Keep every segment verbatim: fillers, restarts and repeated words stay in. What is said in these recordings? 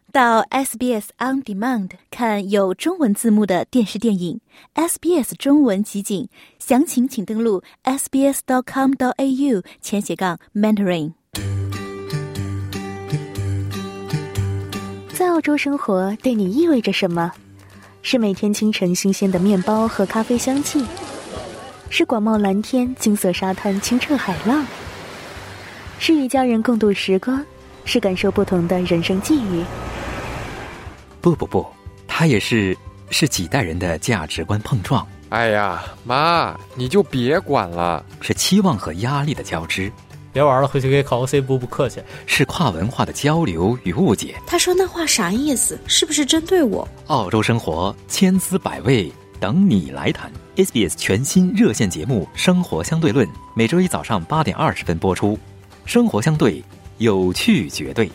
到 S B S On Demand 看有中文字幕的电视电影 S B S 中文集锦，详情请登录 s b s dot com dot a u 前斜杠 mentoring。 在澳洲生活对你意味着什么？是每天清晨新鲜的面包和咖啡香气，是广袤蓝天、金色沙滩、清澈海浪，是与家人共度时光，是感受不同的人生际遇。 不不不，它也是是几代人的价值观碰撞。 哎呀，妈，你就别管了。 是期望和压力的交织。 别玩了，回去给考 O C 补补课去。 是跨文化的交流与误解。 他说那话啥意思？是不是针对我？ 澳洲生活千滋百味，等你来谈。 S B S 全新热线节目《生活相对论》，每周一早上八点二十分播出。生活相对，有趣绝对。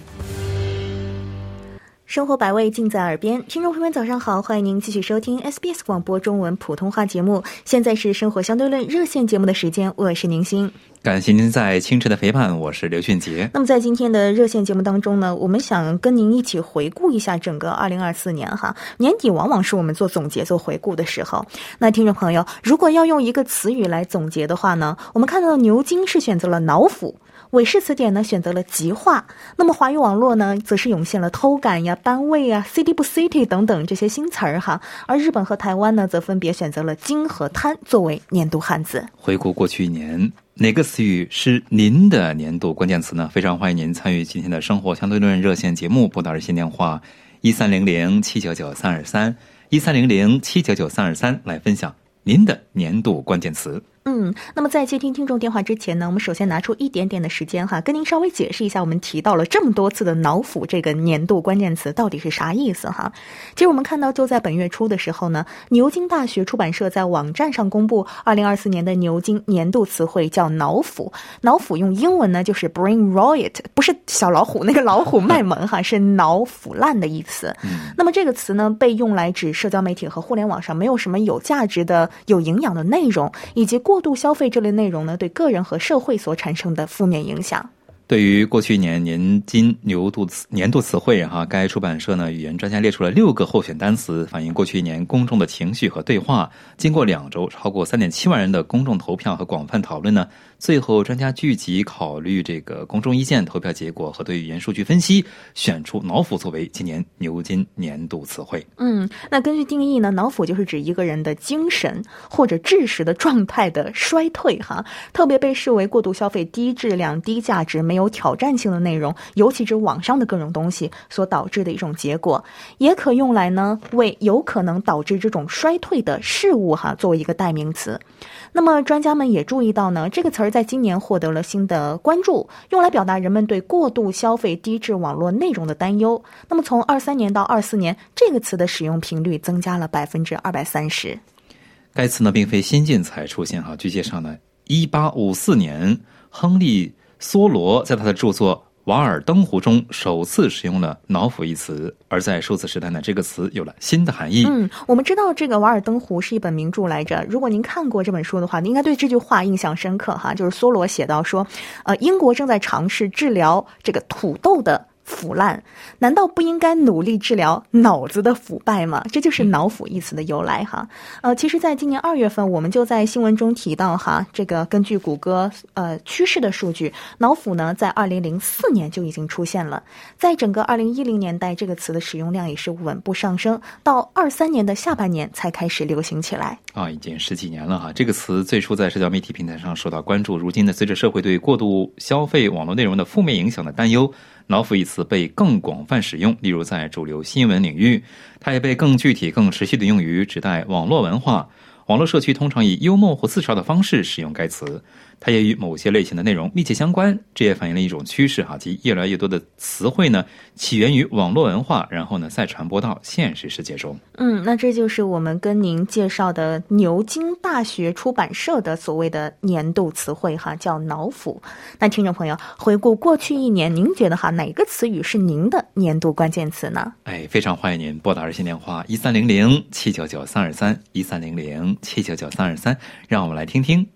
生活百味尽在耳边，听众朋友们早上好，欢迎您继续收听 S B S 广播中文普通话节目。现在是生活相对论热线节目的时间，我是宁心。 感谢您在清晨的陪伴，我是刘俊杰。 那么在今天的热线节目当中呢，我们想跟您一起回顾一下整个二零二四年哈。年底往往是我们做总结做回顾的时候，那听众朋友如果要用一个词语来总结的话呢，我们看到牛津是选择了脑腐，韦氏词典呢选择了极化，那么华语网络呢则是涌现了偷感呀、班位呀、city 不 city 等等这些新词儿哈，而日本和台湾呢则分别选择了金和滩作为年度汉字。 回顾过去一年，哪个词语是您的年度关键词呢？非常欢迎您参与今天的生活相对论热线节目，拨打热线电话一三零零七九九三二三一三零零七九九三二三来分享您的年度关键词。 嗯，那么在接听听众电话之前呢，我们首先拿出一点点的时间哈，跟您稍微解释一下我们提到了这么多次的脑腐这个年度关键词到底是啥意思哈。其实我们看到就在本月初的时候呢，牛津大学出版社在网站上公布二零二四年的牛津年度词汇叫脑腐。脑腐用英文呢就是 brain riot， 不是小老虎那个老虎卖萌哈，是脑腐烂的意思。那么这个词呢被用来指社交媒体和互联网上没有什么有价值的有营养的内容，以及过度消费这类内容呢对个人和社会所产生的负面影响。 对于过去一年年金牛度词年度词汇哈，该出版社呢语言专家列出了六个候选单词，反映过去一年公众的情绪和对话。经过两周超过三点七万人的公众投票和广泛讨论呢，最后专家聚集考虑这个公众意见、投票结果和对语言数据分析，选出脑腐作为今年牛津年度词汇。 嗯，那根据定义呢，脑腐就是指一个人的精神或者知识的状态的衰退哈，特别被视为过度消费低质量、低价值、没有挑战性的内容，尤其指网上的各种东西所导致的一种结果，也可用来呢为有可能导致这种衰退的事物哈作为一个代名词。那么专家们也注意到呢，这个词儿在今年获得了新的关注，用来表达人们对过度消费低质网络内容的担忧。那么从二三年到二四年，这个词的使用频率增加了百分之二百三十。 该词呢并非新近才出现哈，据介绍呢，一八五四年，亨利·梭罗在他的著作《瓦尔登湖》中首次使用了脑腐一词，而在数字时代呢，这个词有了新的含义。 嗯，我们知道这个《瓦尔登湖》是一本名著来着，如果您看过这本书的话，您应该对这句话印象深刻哈，就是梭罗写到说，呃，英国正在尝试治疗这个土豆的腐烂，难道不应该努力治疗脑子的腐败吗？这就是脑腐一词的由来哈。呃，其实在今年二月份，我们就在新闻中提到哈，这个根据谷歌呃趋势的数据，脑腐呢在二零零四年就已经出现了，在整个二零一零年代，这个词的使用量也是稳步上升，到二三年的下半年才开始流行起来。 啊，已经十几年了哈。这个词最初在社交媒体平台上受到关注，如今呢，随着社会对过度消费网络内容的负面影响的担忧，脑腐一词被更广泛使用，例如在主流新闻领域，它也被更具体、更持续的用于指代网络文化。网络社区通常以幽默或自嘲的方式使用该词，它也与某些类型的内容密切相关。这也反映了一种趋势哈，即越来越多的词汇呢起源于网络文化，然后呢再传播到现实世界中。 嗯，那这就是我们跟您介绍的牛津大学出版社的所谓的年度词汇哈，叫脑腐。那听众朋友，回顾过去一年，您觉得哈哪个词语是您的年度关键词呢？ 哎，非常欢迎您拨打热线电话一三零零七九九三二三一三零零七九九三二三，让我们来听听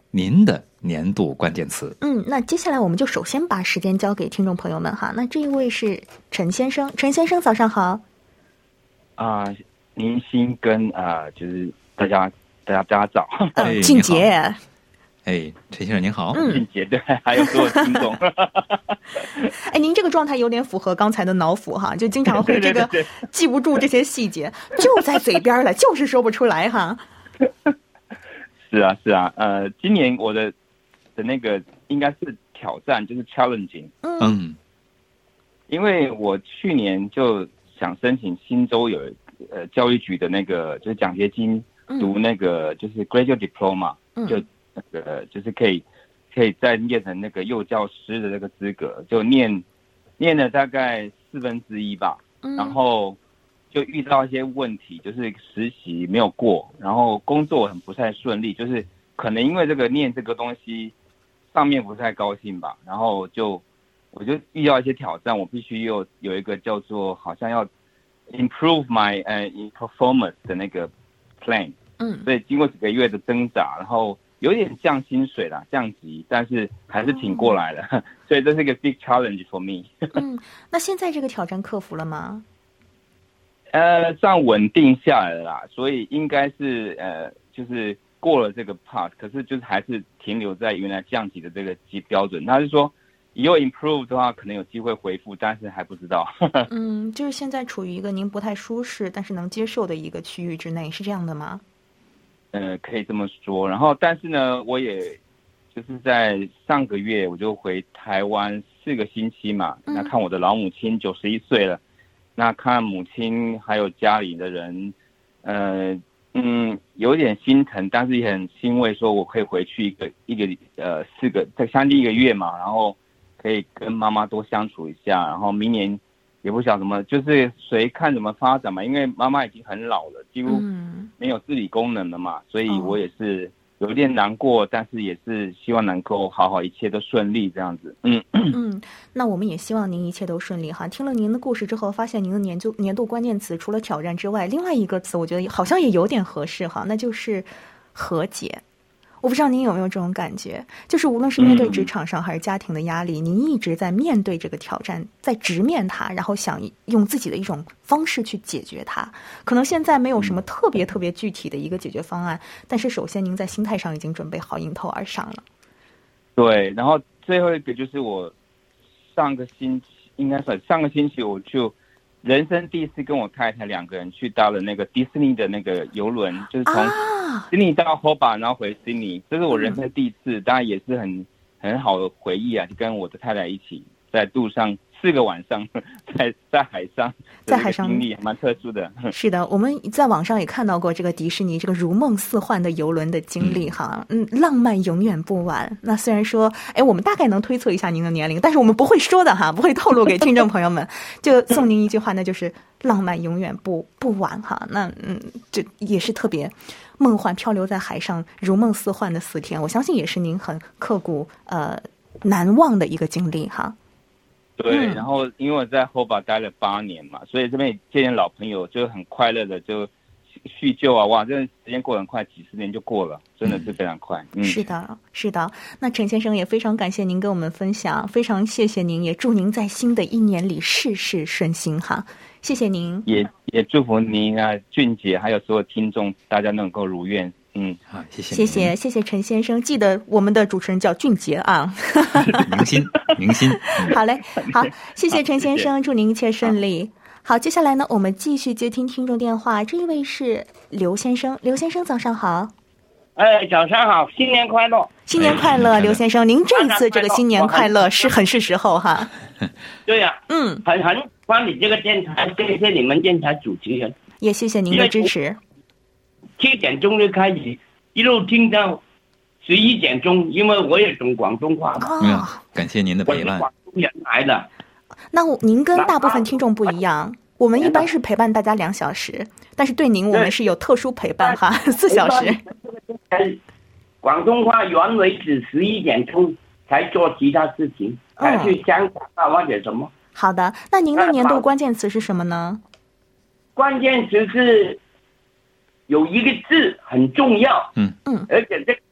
您的年度关键词。 嗯，那接下来我们就首先把时间交给听众朋友们哈。那这一位是陈先生，陈先生早上好。 啊、呃，您先跟啊、呃，就是大家大家大家早。 嗯，俊杰。 哎，陈先生您好。 嗯， 俊杰对，还有所有听众。 哎，您这个状态有点符合刚才的脑腐哈，就经常会这个记不住这些细节，就在嘴边了，就是说不出来哈。 是啊，是啊，呃，今年我的的那个应该是挑战，就是 challenging。 嗯， 因为我去年就想申请新州有呃教育局的那个就是奖学金，读那个就是 graduate diploma，、嗯、就那个就是可以可以再念成那个幼教师的那个资格，就念念了大概四分之一吧，嗯、然后就遇到一些问题，就是实习没有过，然后工作很不太顺利，就是可能因为这个念这个东西上面不太高兴吧，然后就我就遇到一些挑战，我必须有有一个叫做好像要 improve my 呃、uh, performance 的那个 plan， 嗯，所以经过几个月的挣扎，然后有点降薪水啦，降级，但是还是挺过来了，嗯、所以这是一个 big challenge for me。 嗯，那现在这个挑战克服了吗？ 呃，算稳定下来了啦，所以应该是呃，就是过了这个 part， 可是就是还是停留在原来降级的这个基标准。他是说，以后 improve 的话，可能有机会回复，但是还不知道。 嗯，就是现在处于一个您不太舒适，但是能接受的一个区域之内，是这样的吗？ 呃，可以这么说。然后，但是呢，我也就是在上个月我就回台湾四个星期嘛，嗯、那看我的老母亲九十一岁了。那看母亲还有家里的人，呃，嗯，有点心疼，但是也很欣慰，说我可以回去一个一个呃四个在将近一个月嘛，然后可以跟妈妈多相处一下，然后明年也不晓怎么，就是随看怎么发展嘛，因为妈妈已经很老了，几乎没有自理功能了嘛，所以我也是有点难过，但是也是希望能够好好一切都顺利这样子。嗯嗯，那我们也希望您一切都顺利哈。听了您的故事之后，发现您的年度年度关键词除了挑战之外，另外一个词我觉得好像也有点合适哈，那就是和解。我不知道您有没有这种感觉，就是无论是面对职场上还是家庭的压力，嗯、您一直在面对这个挑战，在直面它，然后想用自己的一种方式去解决它。可能现在没有什么特别特别具体的一个解决方案，但是首先您在心态上已经准备好迎头而上了。 对，然后最后一个就是我上个星期，应该是上个星期我就人生第一次跟我太太两个人去搭了那个迪士尼的那个邮轮，就是从悉尼到 Hobart， 然后回悉尼，这是我人生第一次，当然也是很很好的回忆啊，就跟我的太太一起在路上四个晚上，在在海上， 在海上经历蛮特殊的。 是的，我们在网上也看到过这个迪士尼这个如梦似幻的邮轮的经历哈，嗯，浪漫永远不晚。那虽然说，哎，我们大概能推测一下您的年龄，但是我们不会说的哈，不会透露给听众朋友们，就送您一句话，那就是浪漫永远不不晚哈。那嗯，这也是特别梦幻，漂流在海上如梦似幻的四天，我相信也是您很刻骨呃难忘的一个经历哈。 对，然后因为我在 Hobart 待了八年嘛，所以这边见见老朋友就很快乐的就叙旧啊，哇，这时间过得很快，几十年就过了，真的是非常快。嗯， 是的，是的。那陈先生也非常感谢您跟我们分享，非常谢谢您，也祝您在新的一年里事事顺心哈。谢谢您， 也也祝福您啊，俊杰还有所有听众，大家能够如愿。嗯， 好，谢谢， 谢谢，谢谢陈先生。记得我们的主持人叫俊杰啊， 明心，明心。 嗯、好嘞，好，谢谢陈先生，祝您一切顺利。好，接下来呢，我们继续接听听众电话。这一位是刘先生，刘先生早上好。 哎，早上好，新年快乐！ 新年快乐，刘先生，您这一次这个新年快乐是很是时候哈。 对呀、啊， 嗯， 很很喜欢你这个电台，谢谢你们电台主持人， 也谢谢您的支持。 七点钟就开始，一路听到十一点钟，因为我也懂广东话嘛。 哦、嗯，感谢您的陪伴。 我是广东人来的。 那您跟大部分听众不一样，我们一般是陪伴大家两小时，但是对您我们是有特殊陪伴哈，四小时。 广东话原为止十一点钟才做其他事情，才去香港啊或者什么。 好的，那您的年度关键词是什么呢？ 关键词是有一个字很重要， 嗯嗯， 而且这个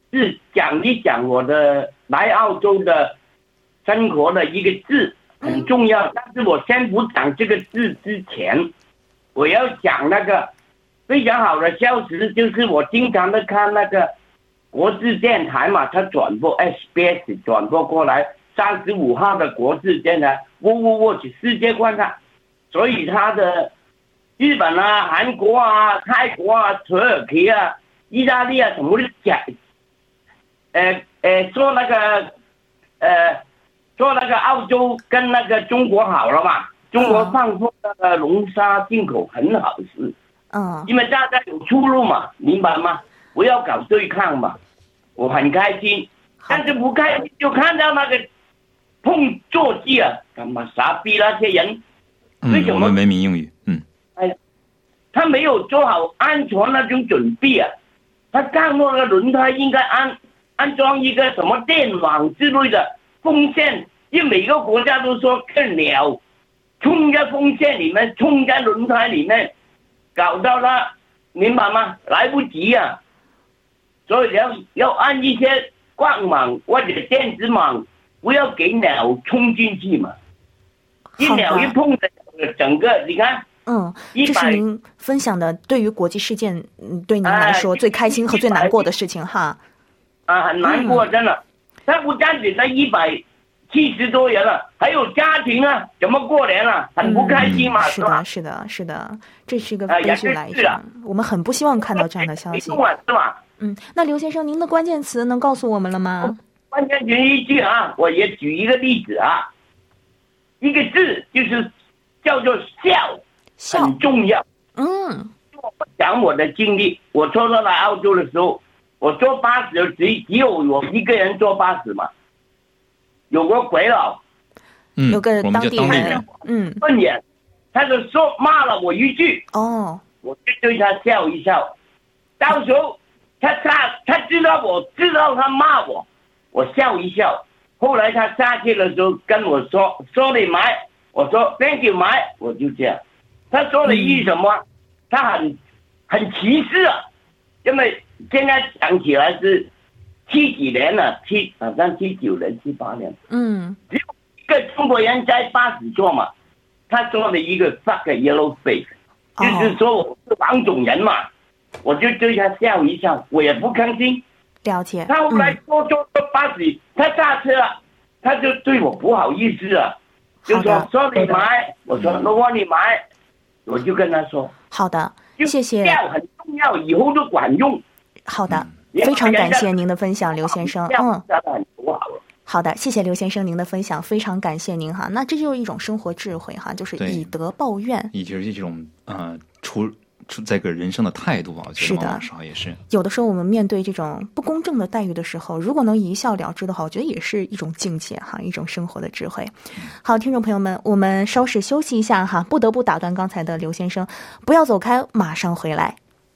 是讲一讲我的来澳洲的生活的一个字很重要，但是我先不讲这个字之前，我要讲那个非常好的消息，就是我经常的看那个国际电台嘛，它转播 S B S 转播过来三十五号的国际电台 World Watch 世界观察，所以它的日本啊、韩国啊、泰国啊、土耳其啊、意大利啊什么的讲，呃呃说那个呃说那个澳洲跟那个中国好了嘛，中国放松那个龙沙进口很好事， 嗯， 因为大家有出路嘛，明白吗？不要搞对抗嘛，我很开心，但是不开心就看到那个碰坐骑啊，干嘛傻逼那些人，为什么？ 嗯，我们文明用语，嗯， 哎，他没有做好安全那种准备啊，他看到那个轮胎应该安安装一个什么电网之类的风扇，因为每个国家都说更鸟冲在风扇里面，冲在轮胎里面，搞到了，明白吗？来不及啊！所以要要按一些光网或者电子网，不要给鸟冲进去嘛。一鸟一碰的整个，你看， 嗯，这是您分享的对于国际事件，嗯，对您来说、呃、最开心和最难过的事情哈。 啊，很难过，真的。他不单止那一百七十多人了，还有家庭啊，怎么过年啊？很不开心嘛， 嗯、是的，是的，是的，这是一个悲剧来着、呃。我们很不希望看到这样的消息。 是吧？ 嗯，那刘先生，您的关键词能告诉我们了吗？ 关键词一句啊，我也举一个例子啊，一个字就是叫做笑， 笑很重要。 嗯， 我讲我的经历，我初到来澳洲的时候。我坐巴士只只有我一个人坐巴士嘛，有个鬼佬， 嗯，有个当地人，嗯， 笨眼，他就说骂了我一句， 哦， 我就对他笑一笑，到时候他他他知道我知道他骂我，我笑一笑，后来他下去的时候跟我说说你买，我说 thank you 买，我就这样，他说了一什么，嗯、他很很歧视啊，因为。现在想起来是七几年了，七好像七九年、七八年。 嗯， 只有一个中国人在巴士坐嘛，他说了一个 fuck yellow face，、哦、就是说我是黄种人嘛，我就对他笑一笑，我也不吭声。 了解。 他后来坐坐坐巴士，嗯、他下车了，他就对我不好意思啊，就说说你买，我说如果你买，我就跟他说好的，谢谢。 笑很重要，以后都管用。 好的，非常感谢您的分享，刘先生。嗯，好的，谢谢刘先生您的分享，非常感谢您哈。那这就是一种生活智慧哈，就是以德报怨， 也就是这种呃处处在个人生的态度啊，我觉得往往时候也是。 有的时候我们面对这种不公正的待遇的时候，如果能一笑了之的话，我觉得也是一种境界哈，一种生活的智慧。好，听众朋友们，我们稍事休息一下哈，不得不打断刚才的刘先生，不要走开，马上回来。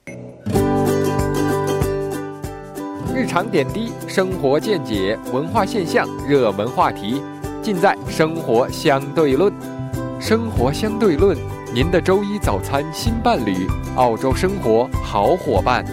日常点滴、生活见解、文化现象、热门话题，尽在《生活相对论》。生活相对论，您的周一早餐新伴侣，澳洲生活好伙伴。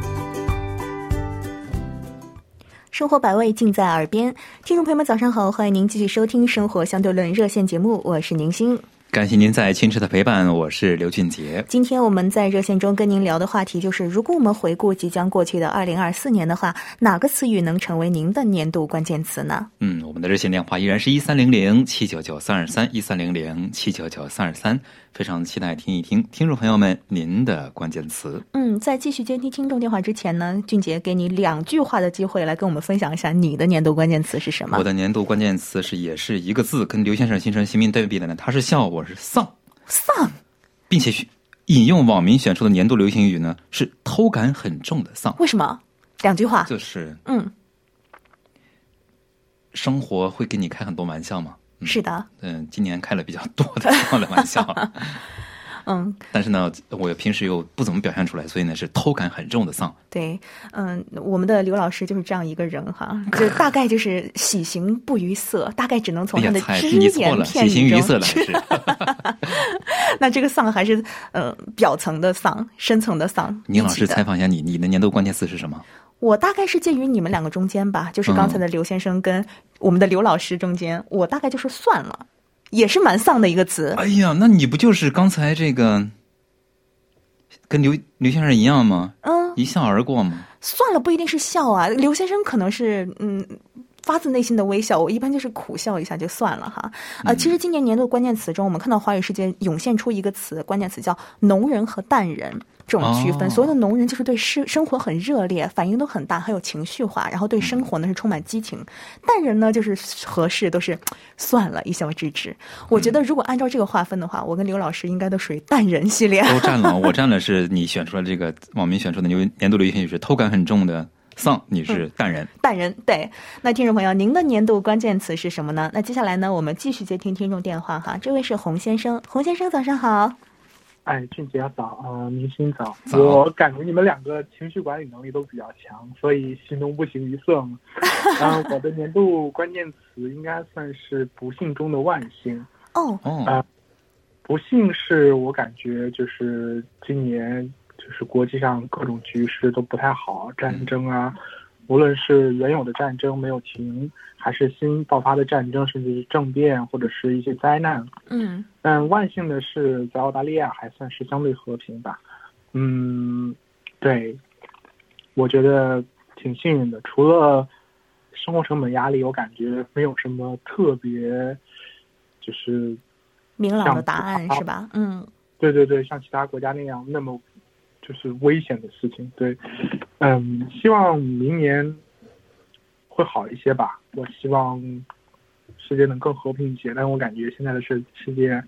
生活百味尽在耳边，听众朋友们早上好，欢迎您继续收听《生活相对论》热线节目，我是宁欣。 感谢您在清澈的陪伴，我是刘俊杰。 今天我们在热线中跟您聊的话题就是，如果我们回顾即将过去的二零二四年的话，哪个词语能成为您的年度关键词呢？ 嗯，我们的热线电话依然是一三零零七九九三二三一三零零七九九三二三，非常期待听一听听众朋友们您的关键词。 嗯，在继续接听听众电话之前呢，俊杰给你两句话的机会来跟我们分享一下你的年度关键词是什么？ 我的年度关键词是也是一个字，跟刘先生形成新名对比的呢，他是笑，我是丧。 丧， 并且引用网民选出的年度流行语呢是偷感很重的丧。 为什么？两句话。 就是嗯， 生活会给你开很多玩笑吗？ 嗯、是的。 嗯，今年开了比较多的这样的玩笑。 嗯， 但是呢，我平时又不怎么表现出来，所以呢是偷感很重的丧。 对，嗯，我们的刘老师就是这样一个人哈，就大概就是喜形不于色，大概只能从他的只言片语中。 喜形于色了是。 那这个丧还是呃表层的丧，深层的丧。 宁老师采访一下你，你的年度关键词是什么？ 我大概是介于你们两个中间吧，就是刚才的刘先生跟我们的刘老师中间，嗯、我大概就是算了，也是蛮丧的一个词。 哎呀，那你不就是刚才这个跟刘刘先生一样吗？嗯，一笑而过吗？ 算了，不一定是笑啊，刘先生可能是嗯。发自内心的微笑，我一般就是苦笑一下就算了哈。呃，其实今年年度关键词中，我们看到华语世界涌现出一个词，关键词叫农人和淡人这种区分。哦、所谓的农人就是对生生活很热烈，反应都很大，很有情绪化，然后对生活呢是充满激情。淡人呢就是合适，都是算了，一笑置之。我觉得如果按照这个划分的话，我跟刘老师应该都属于淡人系列。 都占了，我占了是你选出来这个网民选出的年年度流行语是偷感很重的。丧，你是淡人、嗯、 淡人。对，那听众朋友，您的年度关键词是什么呢？那接下来呢，我们继续接听听众电话哈。这位是洪先生，洪先生早上好。 哎，俊杰早啊、呃，明星早。我感觉你们两个情绪管理能力都比较强，所以形容不形于色嘛。然后我的年度关键词应该算是不幸中的万幸。 哦哦、呃，不幸是我感觉就是今年。就是国际上各种局势都不太好，战争啊，无论是原有的战争没有停，还是新爆发的战争，甚至是政变或者是一些灾难。 嗯， 但万幸的是，在澳大利亚还算是相对和平吧。嗯，对，我觉得挺幸运的。除了生活成本压力，我感觉没有什么特别，就是明朗的答案是吧？嗯， 对对对，像其他国家那样那么。就是危险的事情，对，嗯，希望明年会好一些吧。我希望世界能更和平一些，但我感觉现在的世世界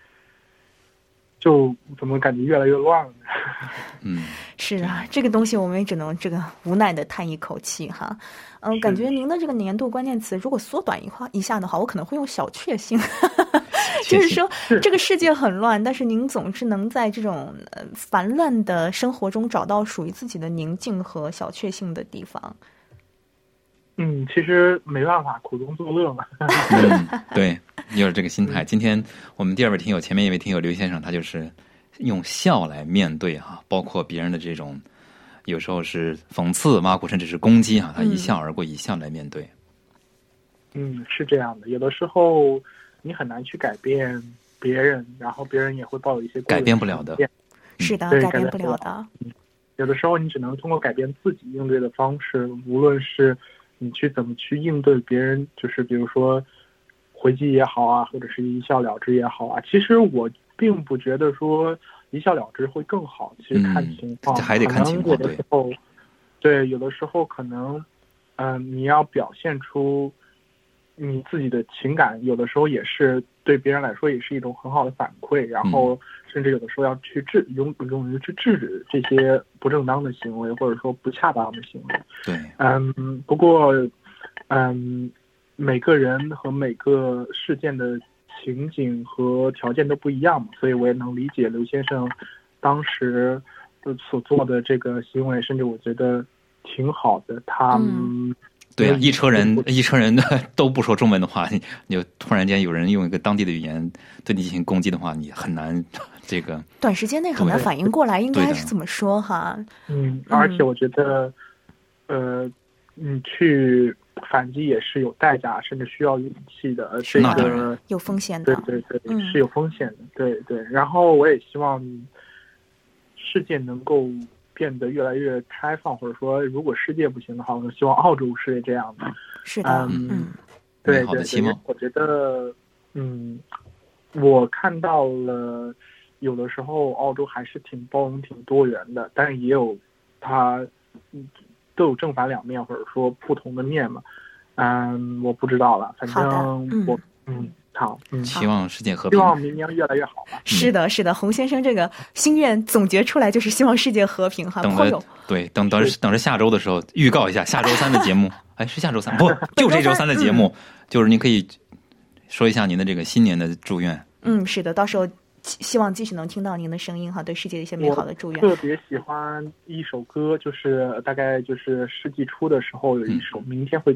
就怎么感觉越来越乱了呢？ 嗯， 是啊，这个东西我们也只能这个无奈的叹一口气哈。嗯、呃，感觉您的这个年度关键词如果缩短一话一下的话，我可能会用小确幸。就是说，这个世界很乱，但是您总是能在这种呃烦乱的生活中找到属于自己的宁静和小确幸的地方。 嗯，其实没办法，苦中作乐嘛。 嗯，对，有这个心态。今天我们第二位听友，前面一位听友刘先生，他就是用笑来面对哈，包括别人的这种有时候是讽刺、挖苦，甚至是攻击哈，他一笑而过，一笑来面对。 嗯，是这样的，有的时候。你很难去改变别人，然后别人也会抱有一些改变不了的， 是的，改变不了的。 有的时候你只能通过改变自己应对的方式，无论是你去怎么去应对别人，就是比如说回击也好啊，或者是一笑了之也好啊。其实我并不觉得说一笑了之会更好，其实看情况， 嗯、还得看情况。 有的时候，对，有的时候可能，嗯、呃，你要表现出。你自己的情感有的时候也是对别人来说也是一种很好的反馈，然后甚至有的时候要去制勇勇于去制止这些不正当的行为或者说不恰当的行为。 对， 嗯，不过，嗯，每个人和每个事件的情景和条件都不一样嘛，所以我也能理解刘先生当时所做的这个行为，甚至我觉得挺好的。他。 嗯对啊，一车人一车人都不说中文的话，你你就突然间有人用一个当地的语言对你进行攻击的话，你很难这个短时间内很难反应过来，应该是怎么说哈？ 嗯，而且我觉得，呃，你去反击也是有代价，甚至需要勇气的，这个有风险的， 对对对，嗯、是有风险的，对对。然后我也希望世界能够。变得越来越开放，或者说，如果世界不行的话，我希望澳洲是这样的。 是的， 嗯，嗯对对对，我觉得，嗯，我看到了，有的时候澳洲还是挺包容、挺多元的，但是也有它都有正反两面，或者说不同的面嘛。嗯，我不知道了，反正我，嗯。好，嗯， 希望世界和平， 希望明年越来越好吧。 是的，是的，洪先生这个心愿总结出来就是希望世界和平哈。 等着，对，等等等着下周的时候预告一下下周三的节目。哎，是下周三不？就这周三的节目，嗯、就是您可以说一下您的这个新年的祝愿。 嗯，是的，到时候希望继续能听到您的声音哈，对世界的一些美好的祝愿。 特别喜欢一首歌，就是大概就是世纪初的时候有一首《明天会更好》。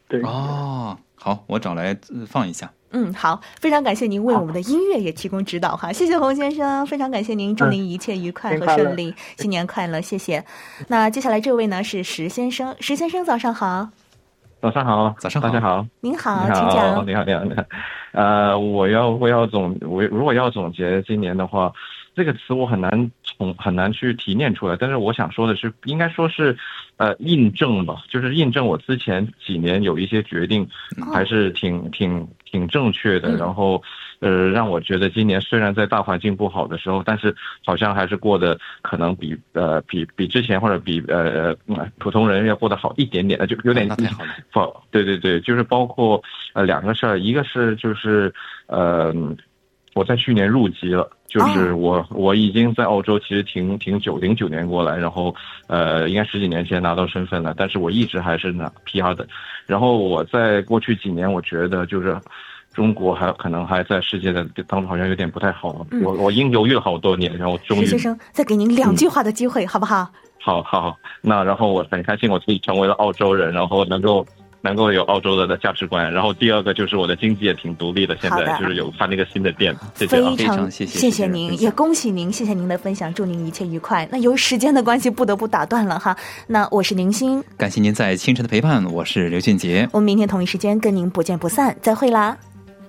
对哦，好，我找来放一下。 嗯，好，非常感谢您为我们的音乐也提供指导哈，谢谢洪先生，非常感谢您，祝您一切愉快和顺利，嗯、新年快乐，谢谢。那接下来这位呢是石先生，石先生早上好。 早上好， 早上好， 大家好， 您好，请讲。 你好，你好，你好。呃，我要我要总我如果要总结今年的话，这个词我很难从很难去提炼出来，但是我想说的是，应该说是呃印证吧，就是印证我之前几年有一些决定还是挺、哦、挺挺正确的，然后呃让我觉得今年虽然在大环境不好的时候，但是好像还是过得可能比呃比比之前或者比呃呃普通人要过得好一点点的，就有点、 哦、那太好了。 对对对，就是包括呃两个事儿，一个是就是呃我在去年入籍了。就是我、哦、我已经在澳洲其实挺挺久，零九年过来，然后呃应该十几年前拿到身份了，但是我一直还是拿 P R 的。然后我在过去几年，我觉得就是中国还可能还在世界的当中好像有点不太好，嗯、我我已经犹豫了好多年，然后终于。 石先生，再给您两句话的机会，嗯、好不好？ 好好好，那然后我很开心我自己成为了澳洲人，然后能够。能够有澳洲的价值观，然后第二个就是我的经济也挺独立的，现在就是有开那个新的店，谢谢啊， 非常谢谢谢谢您，也恭喜您，谢谢您的分享，祝您一切愉快。那由于时间的关系，不得不打断了哈。那我是宁欣， 感谢您在清晨的陪伴，我是刘俊杰， 我们明天同一时间跟您不见不散，再会啦。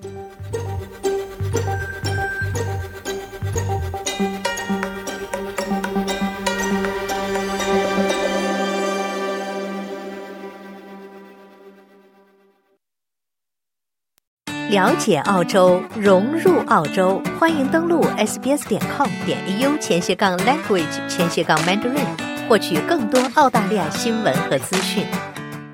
了解澳洲，融入澳洲，欢迎登录 s b s 点 com 点 a u 前斜杠 language 前斜杠 mandarin， 获取更多澳大利亚新闻和资讯。